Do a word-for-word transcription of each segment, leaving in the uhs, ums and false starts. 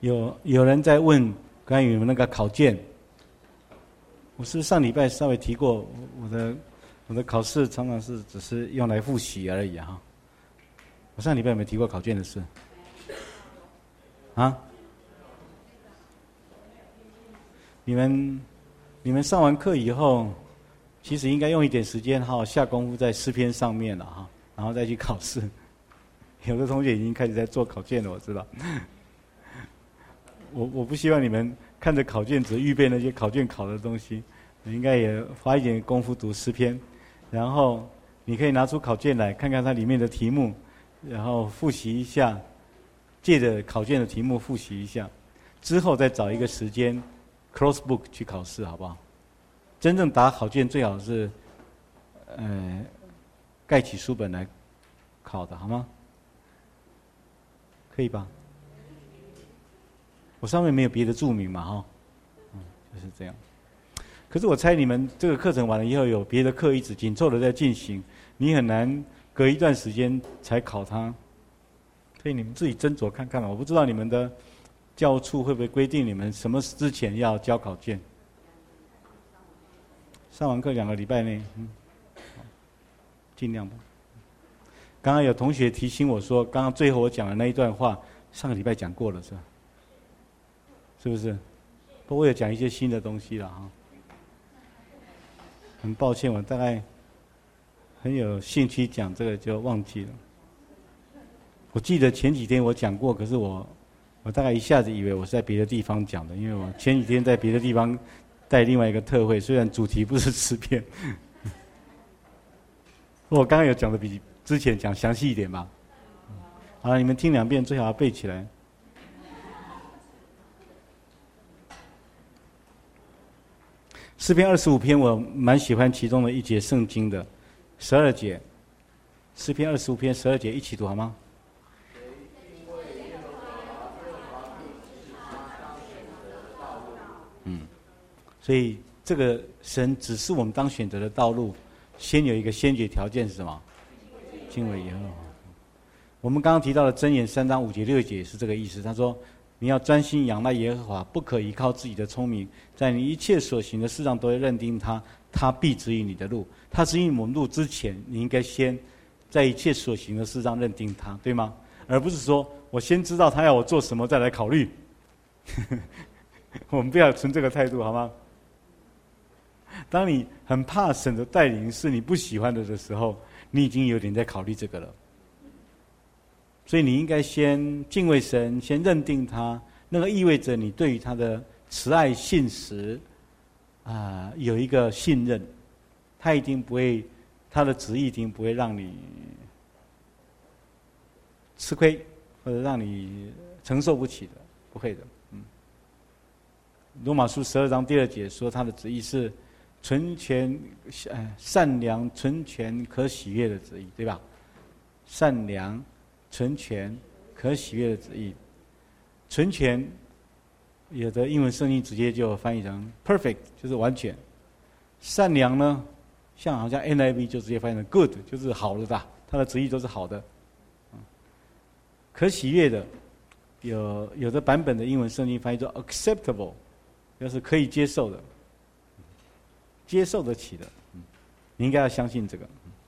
有有人在问关于那个考卷，我是上礼拜稍微提过，我的我的考试常常是只是用来复习而已哈。我上礼拜有没有提过考卷的事？啊？你们你们上完课以后，其实应该用一点时间哈，下功夫在诗篇上面了哈，然后再去考试。有的同学已经开始在做考卷了，我知道。我我不希望你们看着考卷只预备那些考卷考的东西，你应该也花一点功夫读诗篇，然后你可以拿出考卷来看看它里面的题目，然后复习一下，借着考卷的题目复习一下，之后再找一个时间 close book 去考试，好不好？真正答考卷最好是，呃，盖起书本来考的，好吗？可以吧？我上面没有别的注明嘛，哈，嗯，就是这样。可是我猜你们这个课程完了以后，有别的课一直紧凑的在进行，你很难隔一段时间才考它，所以你们自己斟酌看看吧。我不知道你们的教务处会不会规定你们什么之前要交考卷。上完课两个礼拜内，嗯，尽量吧。刚刚有同学提醒我说，刚刚最后我讲的那一段话，上个礼拜讲过了，是吧？是不是？不过我有讲一些新的东西了哈。很抱歉，我大概很有兴趣讲这个就忘记了。我记得前几天我讲过，可是我我大概一下子以为我是在别的地方讲的，因为我前几天在别的地方带另外一个特会，虽然主题不是诗篇。我刚刚有讲的比之前讲详细一点吧。好了，你们听两遍，最好要背起来。诗篇二十五篇，我蛮喜欢其中的一节圣经的，十二节。诗篇二十五篇十二节，一起读好吗？嗯，所以这个神只是我们当选择的道路，先有一个先决条件是什么？敬畏耶和华。我们刚刚提到的箴言三章五节六节也是这个意思。他说，你要专心仰赖耶和华，不可依靠自己的聪明，在你一切所行的事上都会认定他，他必指引你的路。他指引我们路之前，你应该先在一切所行的事上认定他，对吗？而不是说我先知道他要我做什么再来考虑。我们不要存这个态度，好吗？当你很怕神的带领是你不喜欢的的时候，你已经有点在考虑这个了。所以你应该先敬畏神，先认定他，那个意味着你对于他的慈爱信实啊、呃、有一个信任，他一定不会，他的旨意一定不会让你吃亏，或者让你承受不起的，不会的。嗯，罗马书十二章第二节说，他的旨意是纯全、呃善良、纯全、可喜悦的旨意，对吧？善良、纯全、可喜悦的旨意。纯全，有的英文圣经直接就翻译成 perfect， 就是完全。善良呢，像好像 N I V 就直接翻译成 good， 就是好的吧，它的旨意都是好的。可喜悦的，有有的版本的英文圣经翻译作 acceptable， 就是可以接受的，接受得起的。你应该要相信这个。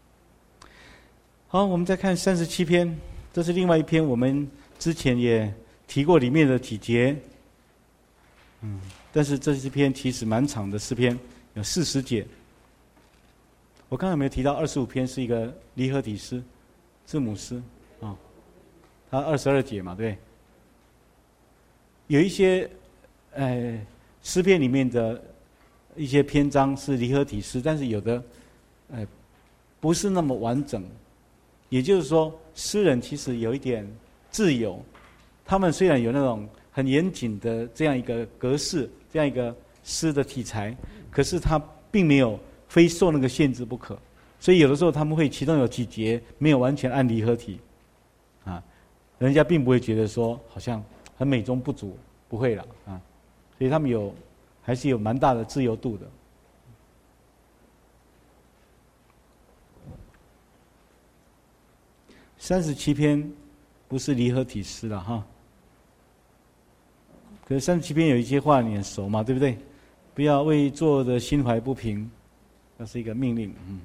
好，我们再看三十七篇。这是另外一篇，我们之前也提过里面的几节，嗯，但是这是篇其实蛮长的诗篇，有四十节。我刚才有没有提到二十五篇是一个离合体诗，字母诗啊、哦，它二十二节嘛，对。有一些呃诗篇里面的一些篇章是离合体诗，但是有的呃不是那么完整。也就是说，诗人其实有一点自由，他们虽然有那种很严谨的这样一个格式，这样一个诗的题材，可是他并没有非受那个限制不可。所以有的时候他们会其中有几节没有完全按离合体，啊，人家并不会觉得说好像很美中不足，不会了啊。所以他们有还是有蛮大的自由度的。三十七篇不是离合体诗了哈， 可是三十七篇有一些话你很熟嘛，对不对？不要为作恶的心怀不平，那是一个命令。嗯，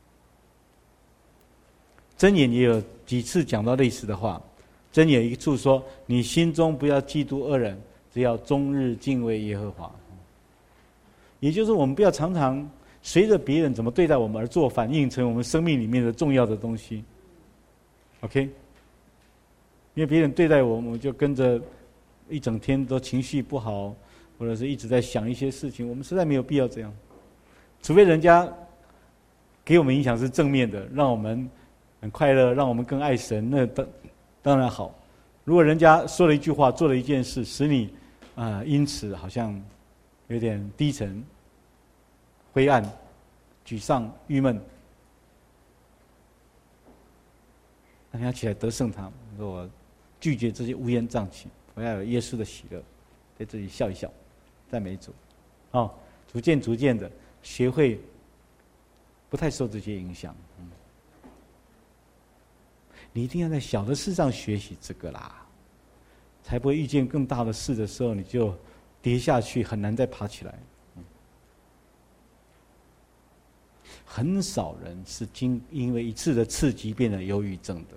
箴言也有几次讲到类似的话。箴言一处说：“你心中不要嫉妒恶人，只要终日敬畏耶和华。”也就是我们不要常常随着别人怎么对待我们而做反应，成为我们生命里面的重要的东西。OK， 因为别人对待我们，我们就跟着一整天都情绪不好，或者是一直在想一些事情，我们实在没有必要这样。除非人家给我们影响是正面的，让我们很快乐，让我们更爱神，那当当然好。如果人家说了一句话，做了一件事，使你啊、呃、因此好像有点低沉、灰暗、沮丧、郁闷，那你要起来得胜他，说我拒绝这些乌烟瘴气，我要有耶稣的喜乐，对自己笑一笑，赞美主，哦，逐渐逐渐的学会不太受这些影响。嗯，你一定要在小的事上学习这个啦，才不会遇见更大的事的时候，你就跌下去，很难再爬起来。嗯，很少人是经因为一次的刺激变得忧郁症的，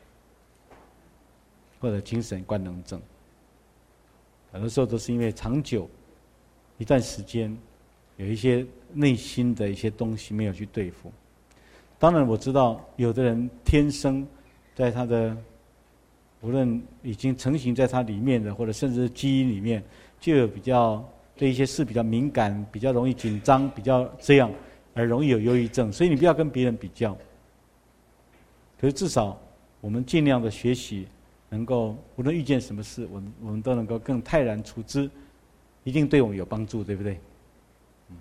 或者精神官能症。有的时候都是因为长久一段时间有一些内心的一些东西没有去对付。当然我知道有的人天生在他的无论已经成型在他里面的，或者甚至是基因里面就有比较对一些事比较敏感，比较容易紧张，比较这样而容易有忧郁症，所以你不要跟别人比较。可是至少我们尽量的学习，能够无论遇见什么事，我们我们都能够更泰然处之，一定对我们有帮助，对不对？嗯。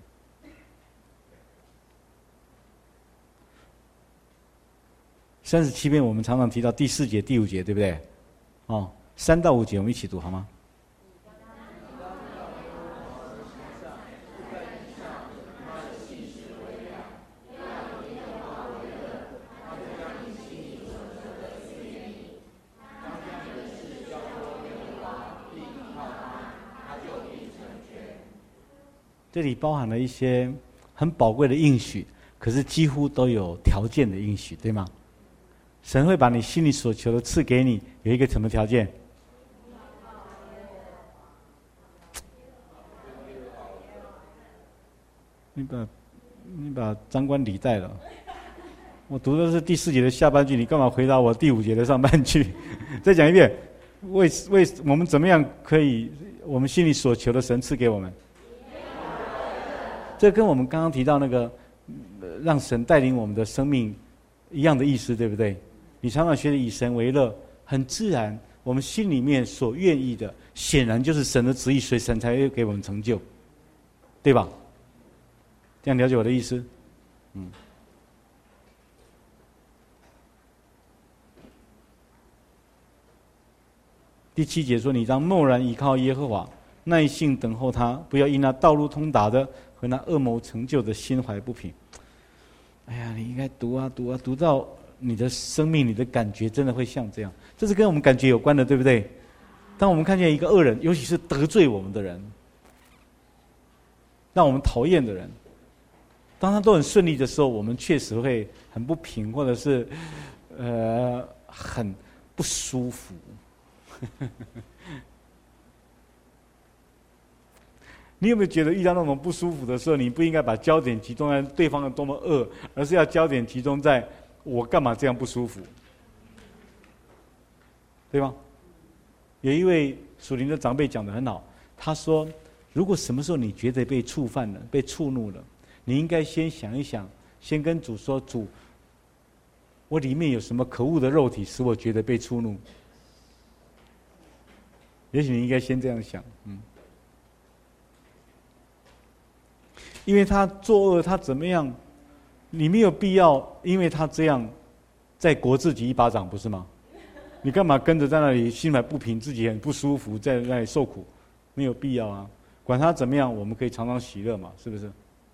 三十七篇我们常常提到第四节、第五节，对不对？哦，三到五节我们一起读好吗？这里包含了一些很宝贵的应许，可是几乎都有条件的应许，对吗？神会把你心里所求的赐给你，有一个什么条件？你把，你把张冠李戴了。我读的是第四节的下半句，你干嘛回答我第五节的上半句？再讲一遍，为为我们怎么样可以，我们心里所求的神赐给我们？这跟我们刚刚提到那个让神带领我们的生命一样的意思，对不对？你常常学的以神为乐，很自然，我们心里面所愿意的，显然就是神的旨意，所以神才会给我们成就，对吧？这样了解我的意思？嗯。第七节说：“你当默然依靠耶和华，耐心等候他，不要因那道路通达的和那恶谋成就的心怀不平。”哎呀，你应该读啊读啊，读到你的生命、你的感觉真的会像这样。这是跟我们感觉有关的，对不对？当我们看见一个恶人，尤其是得罪我们的人，让我们讨厌的人，当他都很顺利的时候，我们确实会很不平，或者是呃很不舒服。你有没有觉得遇到那种不舒服的时候，你不应该把焦点集中在对方有多么恶，而是要焦点集中在我干嘛这样不舒服，对吗？有一位属灵的长辈讲得很好，他说：如果什么时候你觉得被触犯了、被触怒了，你应该先想一想，先跟主说：主，我里面有什么可恶的肉体使我觉得被触怒？也许你应该先这样想，嗯。因为他作恶，他怎么样，你没有必要因为他这样再掴自己一巴掌，不是吗？你干嘛跟着在那里心怀不平，自己很不舒服，在那里受苦？没有必要啊！管他怎么样，我们可以常常喜乐嘛，是不是？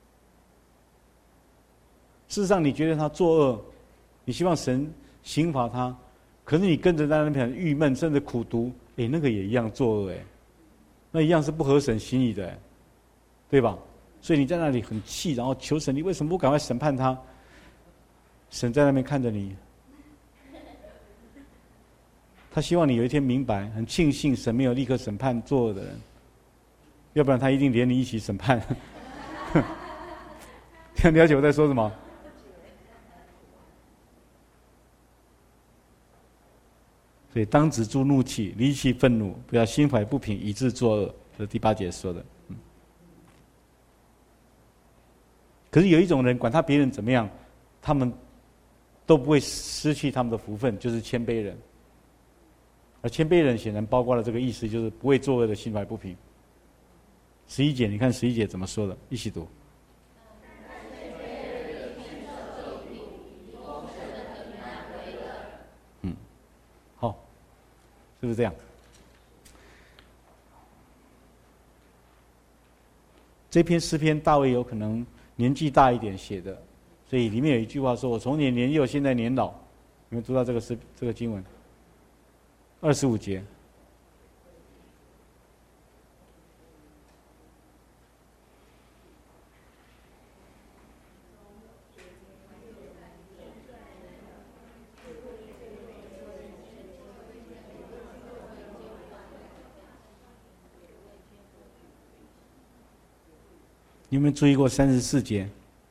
事实上，你觉得他作恶，你希望神刑罚他，可是你跟着在那边郁闷，甚至苦读，哎，那个也一样作恶哎。 那一样是不合神心意的，对吧？所以你在那里很气，然后求神，你为什么不赶快审判他？神在那边看着你，他希望你有一天明白，很庆幸神没有立刻审判作恶的人，要不然他一定连你一起审判。你了解我在说什么？所以当止住怒气，离其愤怒，不要心怀不平，以致作恶。这是第八节说的。嗯。可是有一种人，管他别人怎么样，他们都不会失去他们的福分，就是谦卑人。而谦卑人显然包括了这个意思，就是不会作恶的心怀不平。十一节，你看十一节怎么说的？一起读。嗯，好，是不是这样？这篇诗篇大卫有可能年纪大一点写的，所以里面有一句话说：“我从前年幼，现在年老。”你们读到这个诗这个经文，二十五节。你有没有注意过三十四节？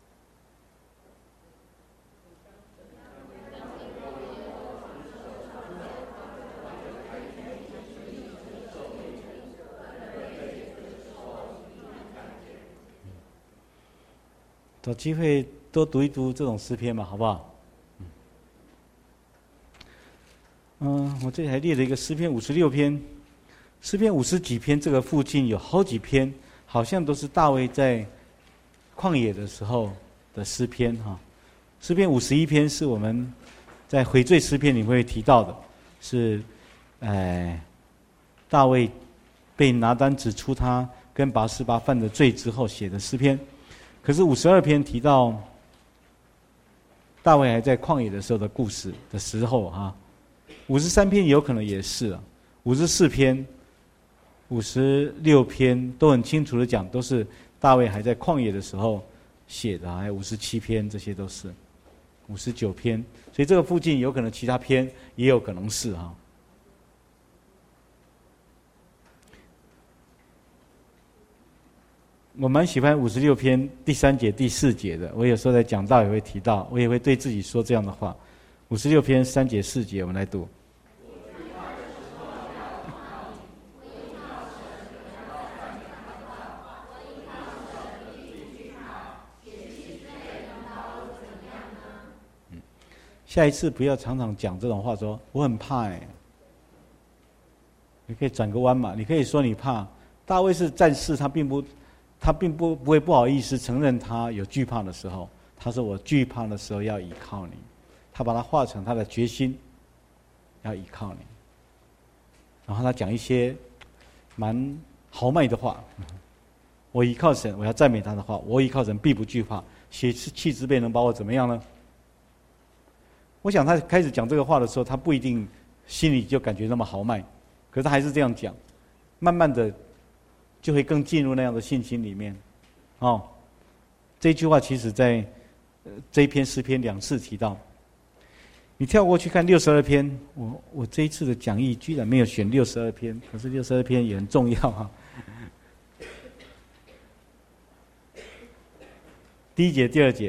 找机会多读一读这种诗篇嘛，好不好？嗯，我这里还列了一个诗篇五十六篇，诗篇五十几篇，这个附近有好几篇。好像都是大卫在旷野的时候的诗篇哈。诗篇五十一篇是我们在悔罪诗篇里会提到的，是，呃，大卫被拿单指出他跟拔示巴犯的罪之后写的诗篇。可是五十二篇提到大卫还在旷野的时候的故事的时候哈。五十三篇有可能也是啊，五十四篇。五十六篇都很清楚的讲，都是大卫还在旷野的时候写的，还有五十七篇，这些都是五十九篇，所以这个附近有可能其他篇也有可能是哈。我蛮喜欢五十六篇第三节、第四节的，我有时候在讲道也会提到，我也会对自己说这样的话。五十六篇三节、四节，我们来读。下一次不要常常讲这种话，说我很怕哎。你可以转个弯嘛，你可以说你怕。大卫是战士，他并不，他并不不会不好意思承认他有惧怕的时候。他说我惧怕的时候要依靠你，他把它化成他的决心，要依靠你。然后他讲一些蛮豪迈的话，我依靠神，我要赞美他的话，我依靠神必不惧怕，血气之辈能把我怎么样呢？我想他开始讲这个话的时候，他不一定心里就感觉那么豪迈，可是他还是这样讲，慢慢的就会更进入那样的信心里面。哦，这句话其实在呃这一篇诗篇两次提到。你跳过去看六十二篇，我我这一次的讲义居然没有选六十二篇，可是六十二篇也很重要哈。第一节、第二节。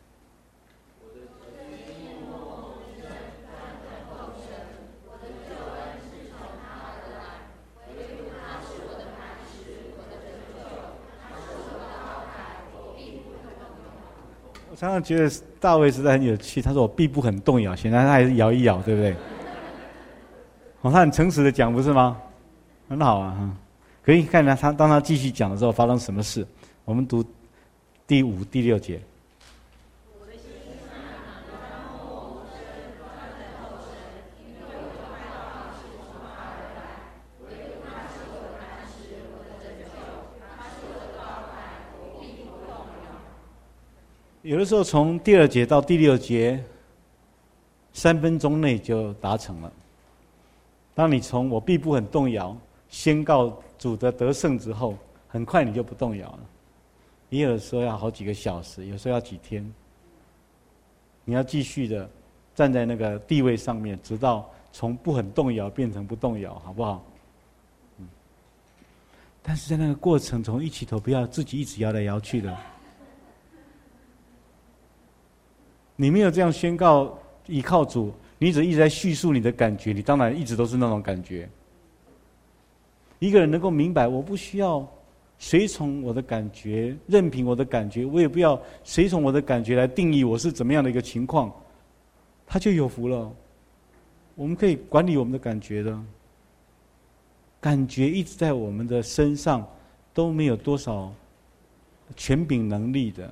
我常常觉得大卫实在很有趣，他说我必不很动摇，显然他还是摇一摇，对不对？哦，他很诚实的讲，不是吗？很好啊，哈。可以看到他当他继续讲的时候发生什么事。我们读第五、第六节。有的时候从第二节到第六节，三分钟内就达成了。当你从我必不很动摇宣告主的得胜之后，很快你就不动摇了。也有的时候要好几个小时，有时候要几天。你要继续的站在那个地位上面，直到从不很动摇变成不动摇，好不好？嗯。但是在那个过程，从一起头不要自己一直摇来摇去的。你没有这样宣告依靠主，你只一直在叙述你的感觉，你当然一直都是那种感觉。一个人能够明白，我不需要随从我的感觉，任凭我的感觉，我也不要随从我的感觉来定义我是怎么样的一个情况，他就有福了。我们可以管理我们的感觉的，感觉一直在我们的身上，都没有多少权柄能力的。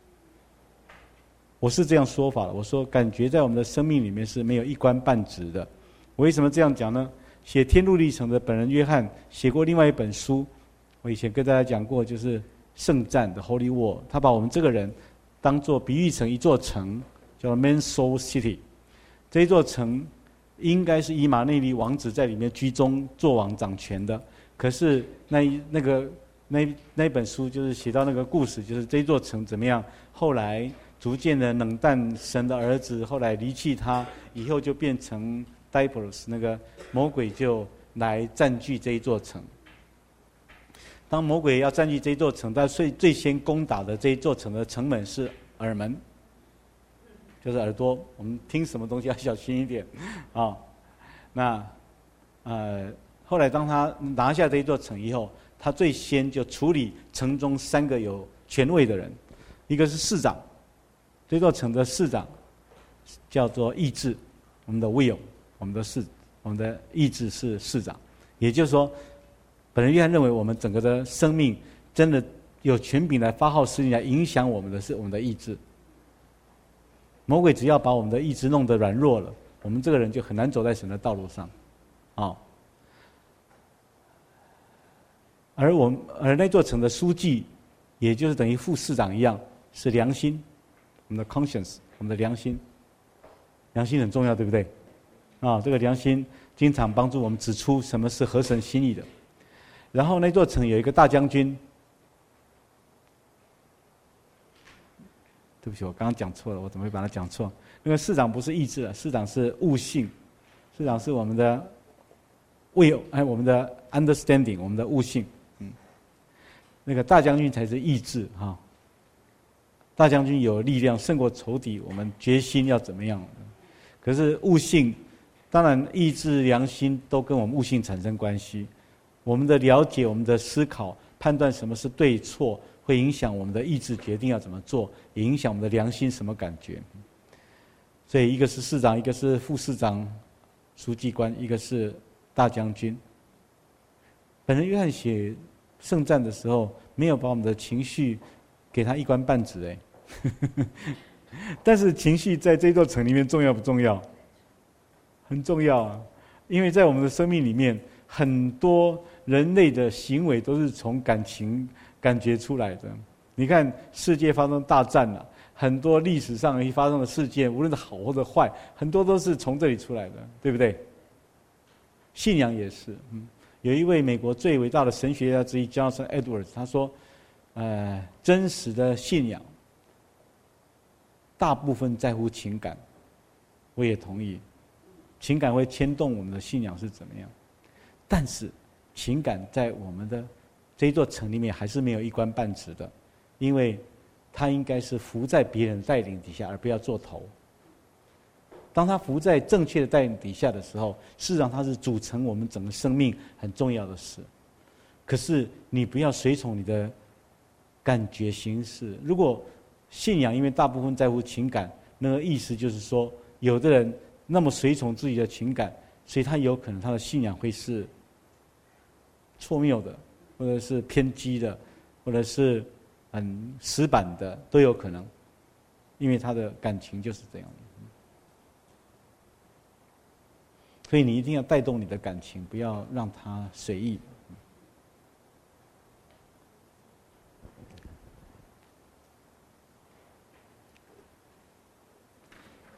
我是这样说法的，我说感觉在我们的生命里面是没有一官半职的。我为什么这样讲呢？写《天路历程》的本人约翰写过另外一本书，我以前跟大家讲过，就是《圣战》的 Holy War， 他把我们这个人当作比喻成一座城，叫 Man Soul City。这一座城应该是以马内利王子在里面居中做王掌权的，可是那一那个那那本书就是写到那个故事，就是这座城怎么样，后来逐渐的冷淡神的儿子，后来离弃他，以后就变成 Diabolos， 那个魔鬼就来占据这一座城。当魔鬼要占据这一座城，他最最先攻打的这一座城的城门是耳门，就是耳朵。我们听什么东西要小心一点啊、哦。那呃，后来当他拿下这一座城以后，他最先就处理城中三个有权位的人，一个是市长，这座城的市长叫做意志，我们的 will， 我们的市，我们的意志是市长。也就是说，本人约翰认为我们整个的生命真的有权柄来发号施令来影响我们的是我们的意志。魔鬼只要把我们的意志弄得软弱了，我们这个人就很难走在神的道路上，啊、哦。而我们而那座城的书记，也就是等于副市长一样，是良心，我们的 conscience， 我们的良心，良心很重要，对不对？啊、哦，这个良心经常帮助我们指出什么是合神心意的。然后那座城有一个大将军，对不起，我刚刚讲错了，我怎么会把它讲错？那个市长不是意志啊，市长是悟性，市长是我们的 will， 哎，我们的 understanding， 我们的悟性。嗯，那个大将军才是意志哈、哦。大将军有力量胜过仇敌，我们决心要怎么样？可是悟性，当然意志、良心都跟我们悟性产生关系。我们的了解、我们的思考、判断什么是对错，会影响我们的意志决定要怎么做，也影响我们的良心什么感觉。所以，一个是市长，一个是副市长、书记官，一个是大将军。本人约翰写圣战的时候，没有把我们的情绪给他一官半职哎，但是情绪在这座城里面重要不重要？很重要啊，因为在我们的生命里面，很多人类的行为都是从感情感觉出来的。你看，世界发生大战了、啊，很多历史上发生的事件，无论是好或者坏，很多都是从这里出来的，对不对？信仰也是，嗯，有一位美国最伟大的神学家之一 Jonathan Edwards， 他说，呃，真实的信仰，大部分在乎情感，我也同意，情感会牵动我们的信仰是怎么样。但是，情感在我们的这一座城里面还是没有一官半职的，因为它应该是服在别人带领底下，而不要做头。当他服在正确的带领底下的时候，事实上它是组成我们整个生命很重要的事。可是你不要随从你的感觉行事。如果信仰因为大部分在乎情感，那个意思就是说，有的人那么随从自己的情感，所以他有可能他的信仰会是错谬的，或者是偏激的，或者是很死板的，都有可能，因为他的感情就是这样。所以你一定要带动你的感情，不要让它随意。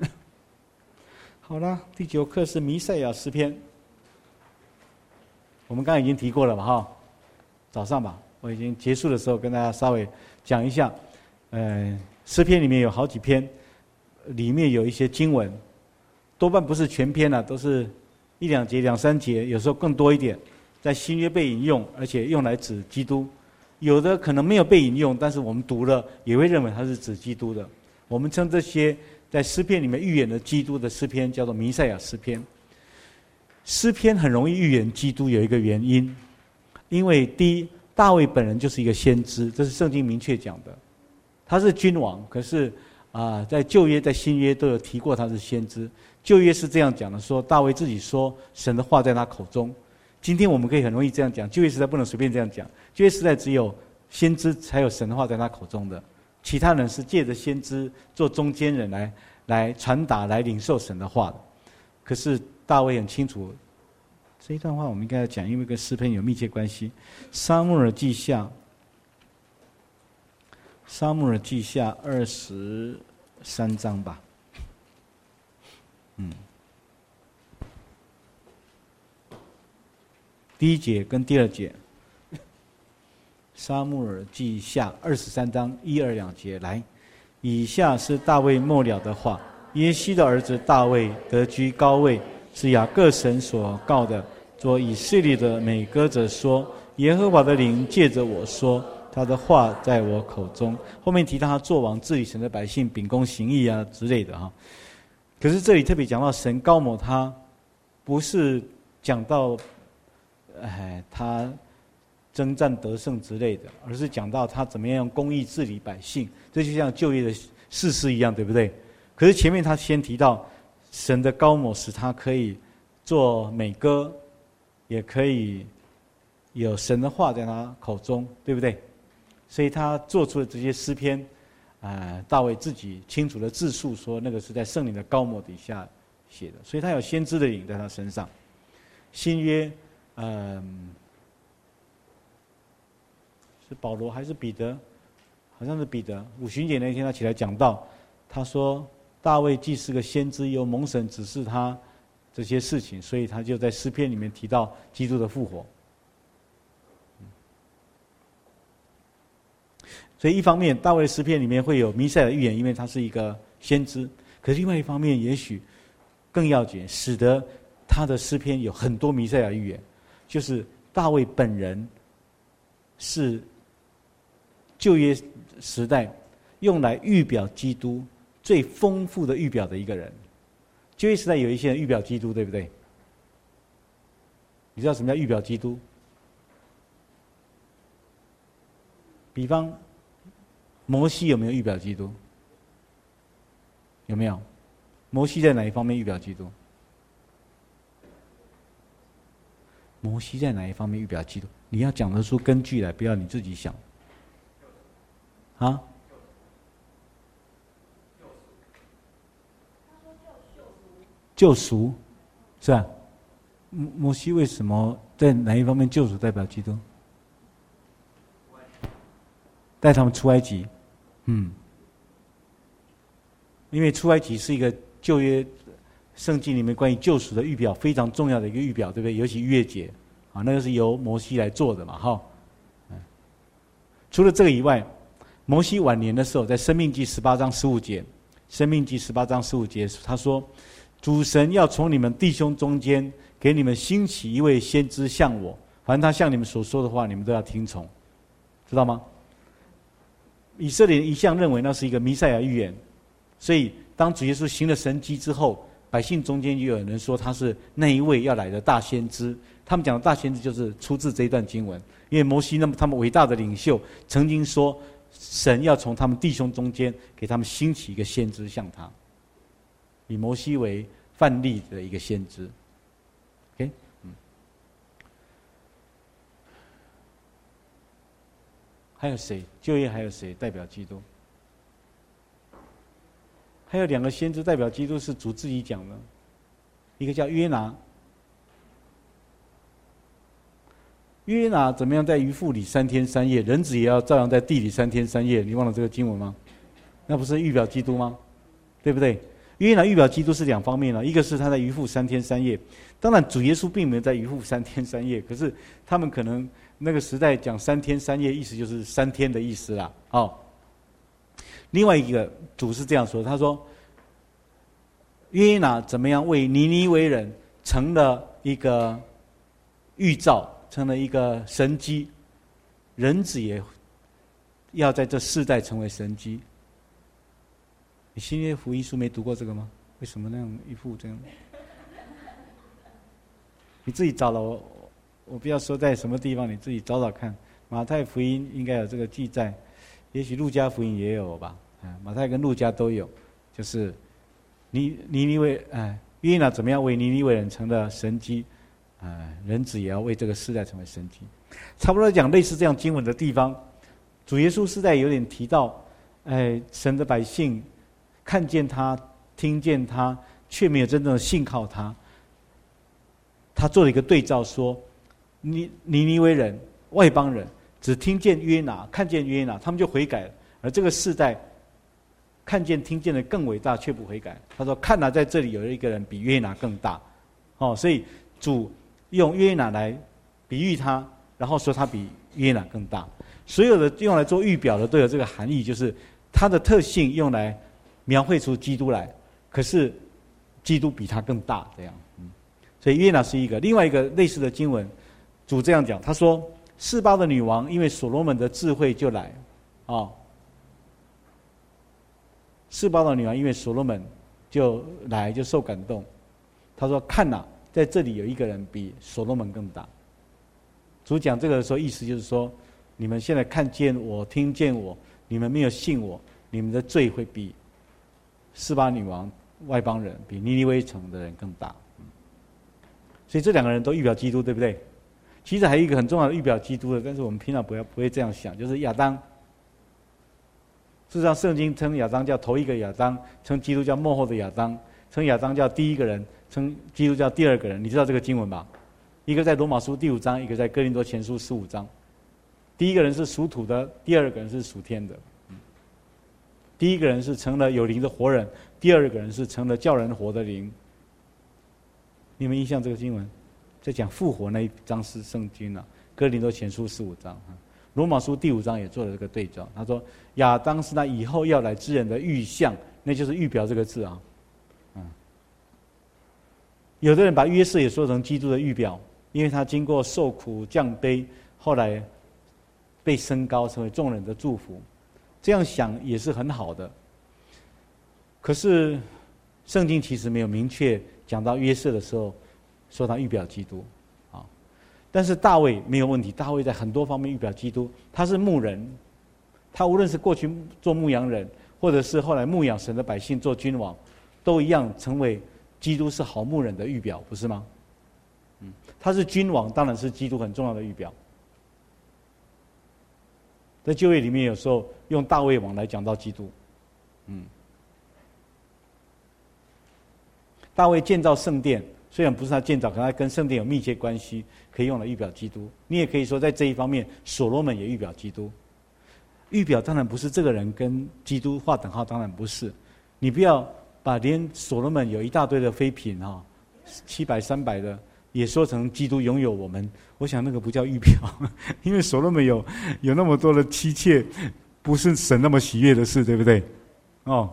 好了，第九课是弥赛亚诗篇。我们们刚才已经提过了嘛，哈，早上吧，我已经结束的时候跟大家稍微讲一下。呃，诗篇里面有好几篇，里面有一些经文，多半不是全篇啊，都是一两节、两三节，有时候更多一点，在新约被引用，而且用来指基督。有的可能没有被引用，但是我们读了也会认为它是指基督的。我们称这些在诗篇里面预言的基督的诗篇叫做弥赛亚诗篇。诗篇很容易预言基督，有一个原因，因为第一，大卫本人就是一个先知，这是圣经明确讲的。他是君王，可是啊、呃，在旧约、在新约都有提过他是先知。旧约是这样讲的，说大卫自己说神的话在他口中。今天我们可以很容易这样讲，旧约时代不能随便这样讲。旧约时代只有先知才有神的话在他口中的，其他人是借着先知做中间人来来传达、来领受神的话的。可是大卫很清楚，这一段话我们应该要讲，因为跟诗篇有密切关系。撒母耳记下，撒母耳记下二十三章吧，嗯。第一节跟第二节，撒母耳记下二十三章一二两节来，以下是大卫末了的话：耶西的儿子大卫得居高位，是雅各神所告的。做以色列的美歌者说：耶和华的灵借着我说，他的话在我口中。后面提到他做王治理神的百姓，秉公行义啊之类的哈。可是这里特别讲到神高某他，不是讲到。哎，他征战得胜之类的，而是讲到他怎么样用公义治理百姓，这就像旧约的士师一样，对不对？可是前面他先提到神的高某使他可以做美歌，也可以有神的话在他口中，对不对？所以他做出了这些诗篇，呃，大卫自己清楚的自述说，那个是在圣灵的高某底下写的，所以他有先知的灵在他身上。新约。嗯，是保罗还是彼得？好像是彼得。五旬节那天他起来讲道，他说大卫既是个先知，由蒙神指示他这些事情，所以他就在诗篇里面提到基督的复活。所以一方面，大卫的诗篇里面会有弥赛亚的预言，因为他是一个先知。可是另外一方面，也许更要紧，使得他的诗篇有很多弥赛亚预言。就是大卫本人是旧约时代用来预表基督最丰富的预表的一个人。旧约时代有一些人预表基督，对不对？你知道什么叫预表基督？比方摩西有没有预表基督？有没有？摩西在哪一方面预表基督？摩西在哪一方面预表基督？你要讲得出根据来，不要你自己想。啊？救赎，是吧？摩摩西为什么在哪一方面救赎代表基督？带他们出埃及，嗯，因为出埃及是一个旧约圣经里面关于救赎的预表非常重要的一个预表，对不对？尤其逾越节，啊，那个是由摩西来做的嘛，哈。除了这个以外，摩西晚年的时候，在生命记十八章十五节，生命记十八章十五节，他说：“主神要从你们弟兄中间给你们兴起一位先知像我，凡他向你们所说的话，你们都要听从。”知道吗？以色列人一向认为那是一个弥赛亚预言，所以当主耶稣行了神迹之后，百姓中间就有人说他是那一位要来的大先知。他们讲的大先知就是出自这一段经文，因为摩西那么他们伟大的领袖曾经说，神要从他们弟兄中间给他们兴起一个先知像他，以摩西为范例的一个先知。OK， 嗯，还有谁？旧约还有谁代表基督？还有两个先知代表基督是主自己讲的，一个叫约拿。约拿怎么样在鱼腹里三天三夜，人子也要照样在地里三天三夜？你忘了这个经文吗？那不是预表基督吗？对不对？ 约拿预表基督是两方面了，一个是他在渔夫三天三夜，当然主耶稣并没有在渔夫三天三夜，可是他们可能那个时代讲三天三夜，意思就是三天的意思啦。哦，另外一个主是这样说，他说约拿怎么样为尼尼微人成了一个预兆，成了一个神迹，人子也要在这世代成为神迹。你新约福音书没读过这个吗？为什么那样一副这样？你自己找了我，我不要说在什么地方，你自己找找看。马太福音应该有这个记载，也许路加福音也有吧。啊，马太跟路加都有，就是尼尼尼微哎，约拿怎么样为尼尼微人成了神迹，啊，人子也要为这个世代成为神迹。差不多讲类似这样经文的地方，主耶稣是在有点提到，哎，神的百姓看见他、听见他，却没有真正的信靠他。他做了一个对照说，尼尼尼微人、外邦人只听见约拿、看见约拿，他们就悔改了，而这个世代看见、听见的更伟大，却不悔改。他说：“看哪，在这里有一个人比约拿更大。”哦，所以主用约拿来比喻他，然后说他比约拿更大。所有的用来做预表的都有这个含义，就是他的特性用来描绘出基督来，可是基督比他更大，这样。嗯，所以约拿是一个。另外一个类似的经文，主这样讲，他说：“示巴的女王因为所罗门的智慧就来，哦。”示巴的女王因为所罗门就来就受感动，他说：“看哪，在这里有一个人比所罗门更大。”主讲这个的时候，意思就是说，你们现在看见我、听见我，你们没有信我，你们的罪会比示巴女王、外邦人、比尼尼微城的人更大。所以这两个人都预表基督，对不对？其实还有一个很重要的预表基督的，但是我们平常不要不会这样想，就是亚当。事实上，圣经称亚当叫头一个亚当，称基督叫末后的亚当，称亚当叫第一个人，称基督叫第二个人。你知道这个经文吧？一个在罗马书第五章，一个在哥林多前书十五章。第一个人是属土的，第二个人是属天的。第一个人是成了有灵的活人，第二个人是成了叫人活的灵。你们印象这个经文，在讲复活那一章是圣经啊，哥林多前书十五章。罗马书第五章也做了这个对照，他说亚当是那以后要来之人的预像，那就是预表这个字啊。嗯，有的人把约瑟也说成基督的预表，因为他经过受苦降卑，后来被升高成为众人的祝福，这样想也是很好的。可是圣经其实没有明确讲到约瑟的时候说他预表基督。但是大卫没有问题，大卫在很多方面预表基督。他是牧人，他无论是过去做牧羊人，或者是后来牧养神的百姓做君王，都一样成为基督是好牧人的预表，不是吗？嗯，他是君王，当然是基督很重要的预表。在旧约里面，有时候用大卫王来讲到基督。嗯，大卫建造圣殿。虽然不是他建造，可他跟圣殿有密切关系，可以用来预表基督。你也可以说，在这一方面，所罗门也预表基督。预表当然不是这个人跟基督划等号，当然不是。你不要把连所罗门有一大堆的妃嫔哈，七百三百的，也说成基督拥有我们。我想那个不叫预表，因为所罗门有有那么多的妻妾，不是神那么喜悦的事，对不对？哦。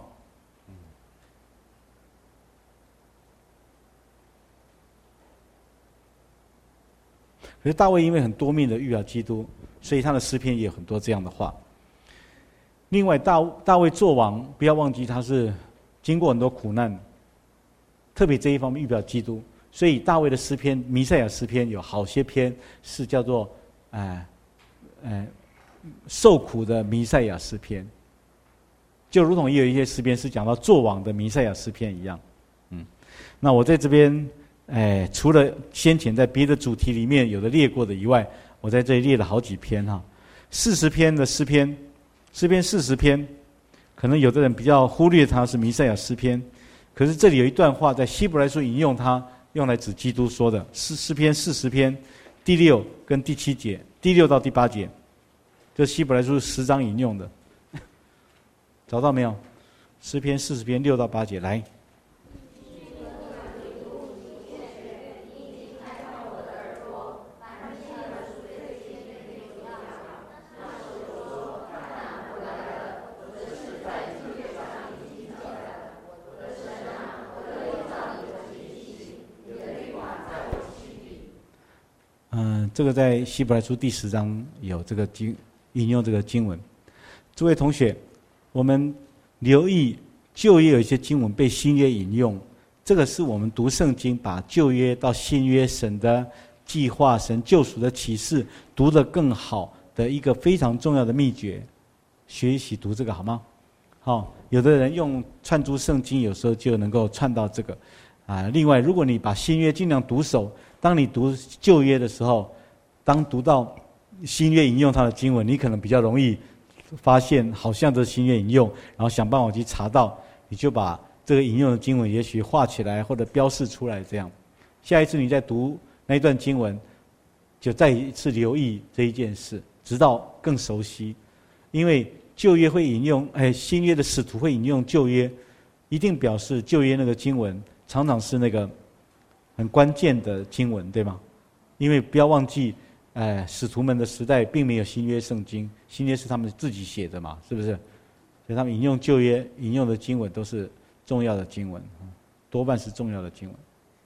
可是大卫因为很多面的预表基督，所以他的诗篇也有很多这样的话。另外，大大卫做王，不要忘记他是经过很多苦难，特别这一方面预表基督。所以大卫的诗篇，弥赛亚诗篇有好些篇是叫做，呃，呃，受苦的弥赛亚诗篇，就如同也有一些诗篇是讲到做王的弥赛亚诗篇一样。嗯，那我在这边。哎，除了先前在别的主题里面有的列过的以外，我在这里列了好几篇哈，四十篇的诗篇，诗篇四十篇，可能有的人比较忽略它是弥赛亚诗篇，可是这里有一段话在希伯来书引用它，用来指基督说的，诗诗篇四十篇第六跟第七节，第六到第八节，这希伯来书十章引用的，找到没有？诗篇四十篇六到八节，来， 这个在希伯来书第十章有这个经引用这个经文。诸位同学，我们留意旧约有一些经文被新约引用，这个是我们读圣经把旧约到新约神的计划、神救赎的启示读得更好的一个非常重要的秘诀。学习读这个好吗？好，有的人用串珠圣经，有时候就能够串到这个啊。另外，如果你把新约尽量读熟，当你读旧约的时候，当读到新约引用它的经文，你可能比较容易发现好像这是新约引用，然后想办法去查到，你就把这个引用的经文也许画起来或者标示出来，这样下一次你再读那一段经文，就再一次留意这一件事，直到更熟悉。因为旧约会引用，哎，新约的使徒会引用旧约，一定表示旧约那个经文常常是那个很关键的经文，对吗？因为不要忘记，哎，使徒们的时代并没有新约圣经，新约是他们自己写的嘛，是不是？所以他们引用旧约引用的经文都是重要的经文，多半是重要的经文。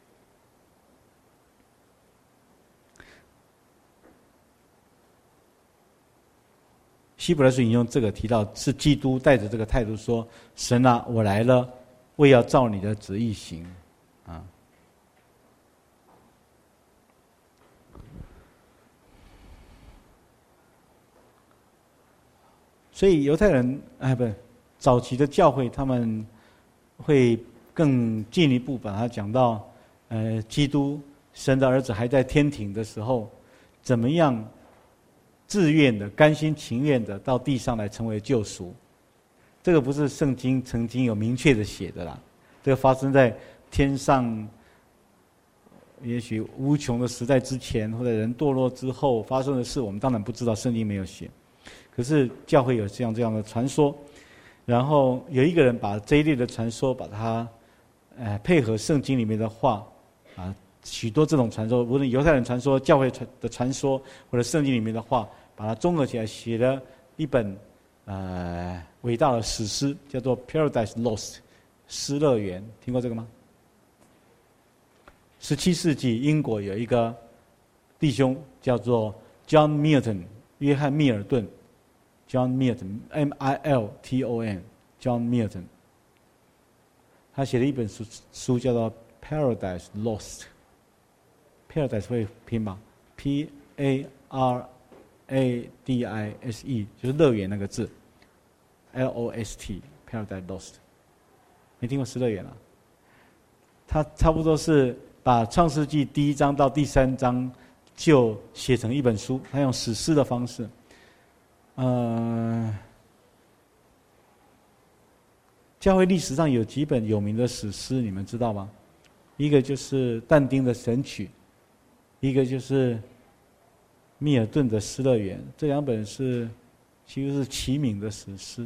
希伯来书引用这个提到，是基督带着这个态度说：“神啊，我来了，为要照你的旨意行。”啊，所以犹太人哎，不，早期的教会他们会更进一步把它讲到，呃，基督神的儿子还在天庭的时候，怎么样自愿的、甘心情愿的到地上来成为救赎。这个不是圣经曾经有明确的写的啦，这个发生在天上，也许无穷的时代之前，或者人堕落之后发生的事，我们当然不知道，圣经没有写。可是教会有这样这样的传说，然后有一个人把这一类的传说，把它呃配合圣经里面的话啊。许多这种传说，无论犹太人传说、教会的传说，或者圣经里面的话，把它综合起来，写了一本呃伟大的史诗，叫做《Paradise Lost》失乐园。听过这个吗？十七世纪英国有一个弟兄叫做 John Milton， 约翰密尔顿 ，John Milton M I L T O N，John Milton， 他写了一本书，书叫做《Paradise Lost》。Paradise 会拼吗 ？P A R A D I S E 就是乐园那个字 ，L O S T Paradise Lost。没听过失乐园啊？它差不多是把创世纪第一章到第三章就写成一本书，他用史诗的方式。呃，教会历史上有几本有名的史诗，你们知道吗？一个就是但丁的《神曲》。一个就是密尔顿的《失乐园》，这两本是几乎是齐名的史诗。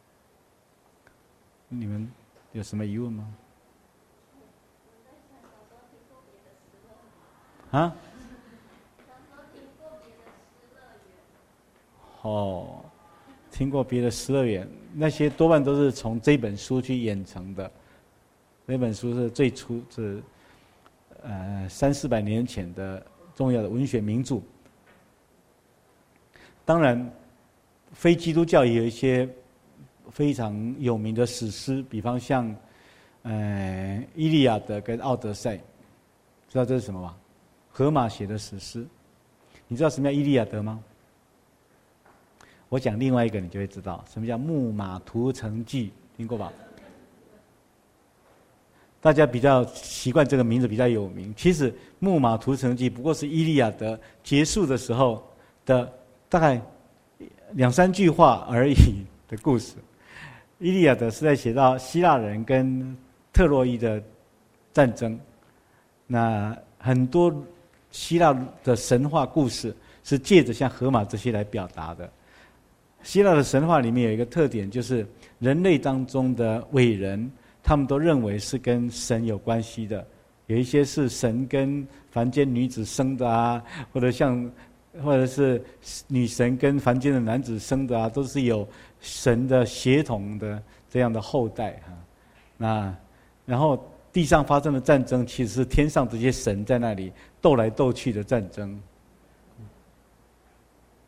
你们有什么疑问吗？啊？哦，听过别的《失乐园》，那些多半都是从这本书去演成的。那本书是最初是。呃，三四百年前的重要的文学名著。当然，非基督教也有一些非常有名的史诗，比方像呃《伊利亚德》跟《奥德赛》，知道这是什么吗？荷马写的史诗。你知道什么叫《伊利亚德》吗？我讲另外一个，你就会知道什么叫《木马屠城记》，听过吧？大家比较习惯这个名字比较有名。其实《木马屠城记》不过是《伊利亚德》结束的时候的大概两三句话而已的故事。《伊利亚德》是在写到希腊人跟特洛伊的战争。那很多希腊的神话故事是借着像荷马这些来表达的。希腊的神话里面有一个特点，就是人类当中的伟人，他们都认为是跟神有关系的，有一些是神跟凡间女子生的啊，或者像，或者是女神跟凡间的男子生的啊，都是有神的血统的这样的后代哈。那然后地上发生的战争，其实是天上这些神在那里斗来斗去的战争。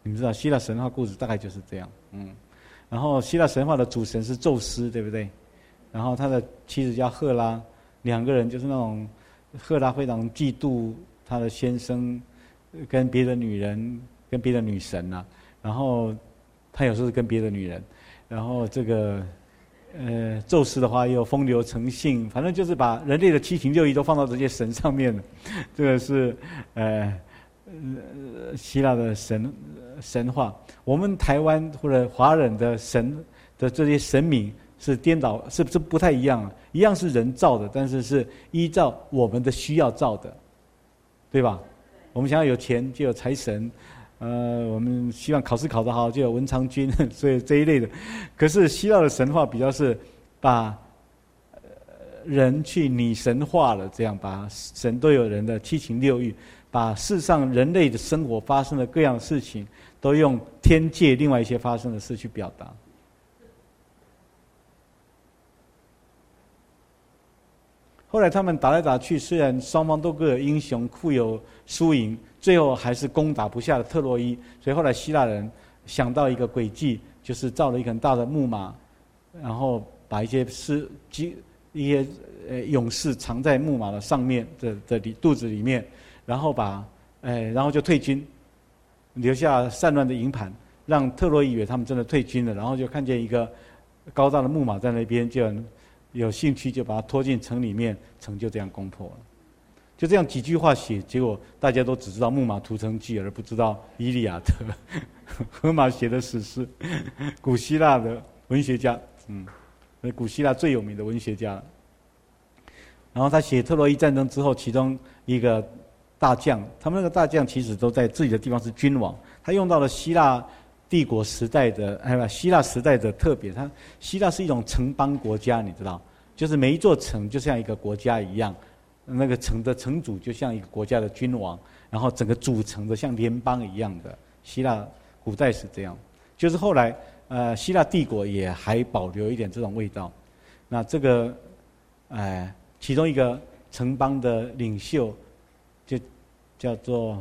你们知道希腊神话故事大概就是这样，嗯。然后希腊神话的主神是宙斯，对不对？然后他的妻子叫赫拉，两个人就是那种赫拉非常嫉妒他的先生跟别的女人、跟别的女神啊。然后他有时候是跟别的女人，然后这个呃宙斯的话又风流成性，反正就是把人类的七情六欲都放到这些神上面了。这个是呃。呃，希腊的神神话，我们台湾或者华人的神的这些神明是颠倒，是不是不太一样啊？一样是人造的，但是是依照我们的需要造的，对吧？我们想要有钱就有财神，呃，我们希望考试考得好就有文昌君，所以这一类的。可是希腊的神话比较是把人去拟神化了，这样把神都有人的七情六欲。把世上人类的生活发生的各样的事情，都用天界另外一些发生的事去表达。后来他们打来打去，虽然双方都各有英雄，互有输赢，最后还是攻打不下的特洛伊。所以后来希腊人想到一个诡计，就是造了一个很大的木马，然后把一些是一些呃勇士藏在木马的上面的的里肚子里面。然后把，哎，然后就退军，留下散乱的营盘，让特洛伊以为他们真的退军了，然后就看见一个高大的木马在那边，就有兴趣就把它拖进城里面，城就这样攻破了。就这样几句话写，结果大家都只知道《木马屠城记》，而不知道《伊利亚特》荷马写的史诗，古希腊的文学家，嗯，古希腊最有名的文学家。然后他写特洛伊战争之后，其中一个大将，他们那个大将其实都在自己的地方是君王，他用到了希腊帝国时代的，哎，希腊时代的特别，他希腊是一种城邦国家，你知道，就是每一座城就像一个国家一样，那个城的城主就像一个国家的君王，然后整个组成的像联邦一样的。希腊古代是这样，就是后来呃希腊帝国也还保留一点这种味道。那这个，哎、呃，其中一个城邦的领袖。就叫做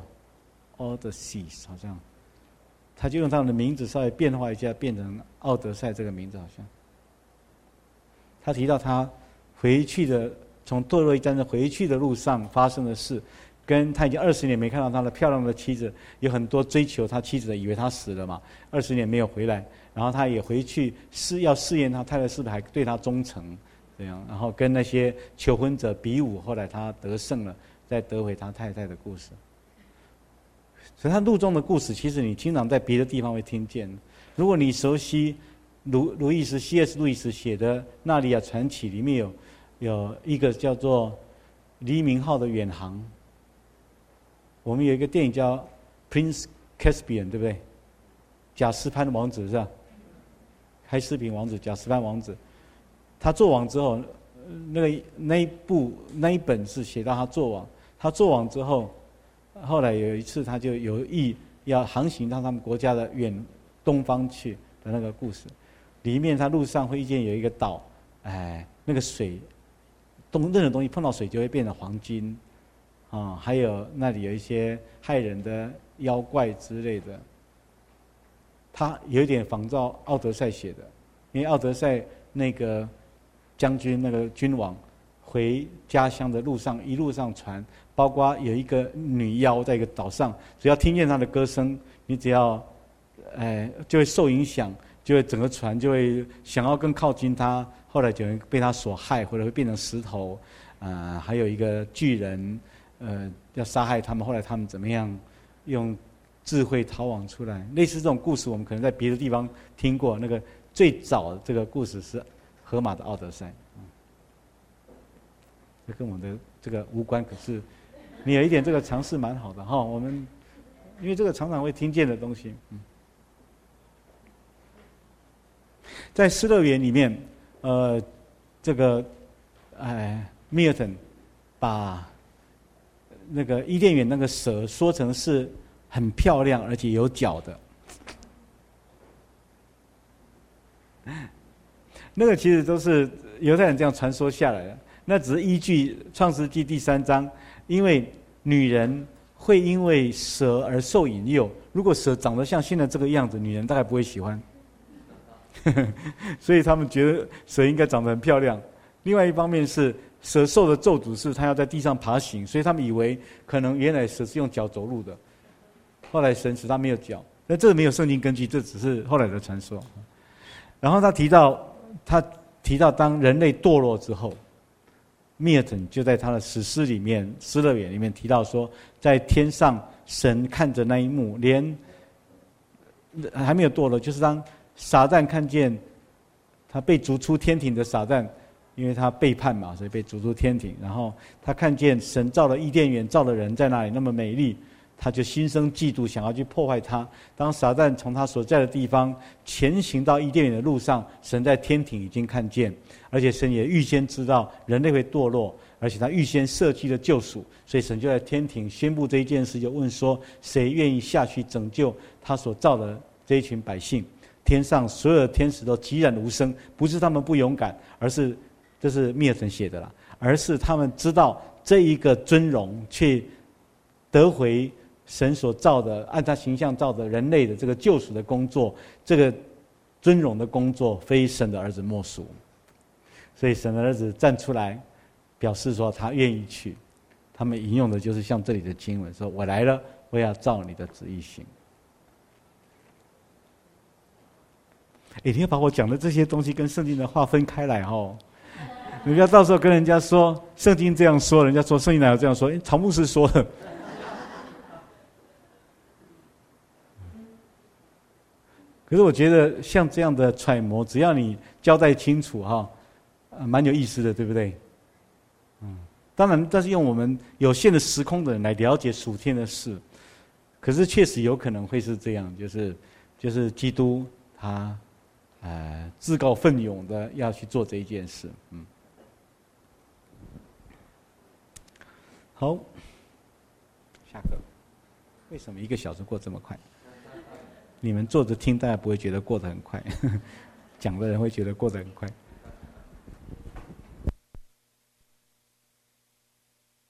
Odysseus， 好像，他就用他们的名字稍微变化一下，变成奥德赛这个名字好像。他提到他回去的从特洛伊战争回去的路上发生的事，跟他已经二十年没看到他的漂亮的妻子，有很多追求他妻子的，以为他死了嘛，二十年没有回来，然后他也回去试要试验他太太是不是还对他忠诚，这样，然后跟那些求婚者比武，后来他得胜了。再得回他太太的故事，所以他路中的故事，其实你经常在别的地方会听见。如果你熟悉路路易斯 C S 路易斯写的《纳尼亚传奇》，里面有有一个叫做黎明号的远航。我们有一个电影叫《Prince Caspian》，对不对？贾斯潘王子是吧？开斯平王子，贾斯潘王子，他做王之后。那个那一部那一本是写到他做王，他做王之后，后来有一次他就有意要航行到他们国家的远东方去的那个故事，里面他路上会遇见有一个岛，哎，那个水，东任何东西碰到水就会变成黄金，啊，还有那里有一些害人的妖怪之类的，他有一点仿照奥德赛写的，因为奥德赛那个。将军那个君王回家乡的路上，一路上传，包括有一个女妖在一个岛上，只要听见她的歌声，你只要，哎，就会受影响，就会整个船就会想要更靠近她，后来就会被她所害，或者会变成石头，呃，还有一个巨人，呃，要杀害他们，后来他们怎么样用智慧逃亡出来？类似这种故事，我们可能在别的地方听过。那个最早的这个故事是。荷马的《奥德赛》，嗯，这跟我们的这个无关。可是，你有一点这个尝试蛮好的哈。我们因为这个常常会听见的东西，嗯，在《失乐园》里面，呃，这个哎，密尔顿把那个伊甸园那个蛇说成是很漂亮而且有角的。那个其实都是犹太人这样传说下来的，那只是依据《创世纪》第三章，因为女人会因为蛇而受引诱， 如果蛇长得像现在这个样子，女人大概不会喜欢。所以他们觉得蛇应该长得很漂亮。另外一方面是蛇受的咒诅是它要在地上爬行，所以他们以为可能原来蛇是用脚走路的，后来神使它没有脚，那这个没有圣经根据，这只是后来的传说。然后他提到，他提到当人类堕落之后，密尔顿就在他的史诗里面《失乐园》里面提到说，在天上神看着那一幕，连还没有堕落，就是当撒旦看见他被逐出天庭的撒旦，因为他背叛嘛，所以被逐出天庭。然后他看见神造了伊甸园，造了人在那里那么美丽，他就心生嫉妒，想要去破坏它。当撒旦从他所在的地方前行到伊甸园的路上，神在天庭已经看见，而且神也预先知道人类会堕落，而且他预先设计了救赎，所以神就在天庭宣布这一件事，就问说：谁愿意下去拯救他所造的这一群百姓？天上所有的天使都寂然无声，不是他们不勇敢，而是这是密尔顿写的啦，而是他们知道这一个尊荣却得回神所造的按他形象造的人类的这个救赎的工作，这个尊荣的工作非神的儿子莫属。所以神的儿子站出来表示说他愿意去。他们引用的就是像这里的经文说：我来了，我要照你的旨意行。哎，你要把我讲的这些东西跟圣经的话分开来哦，你不要到时候跟人家说圣经这样说，人家说圣经哪有这样说？哎，曹牧师说的。可是我觉得像这样的揣摩，只要你交代清楚哈，呃，蛮有意思的，对不对？嗯，当然，但是用我们有限的时空的人来了解属天的事，可是确实有可能会是这样，就是就是基督他。呃，自告奋勇的要去做这一件事，嗯，好，下课。为什么一个小时过这么快？你们坐着听，大家不会觉得过得很快，讲的人会觉得过得很快。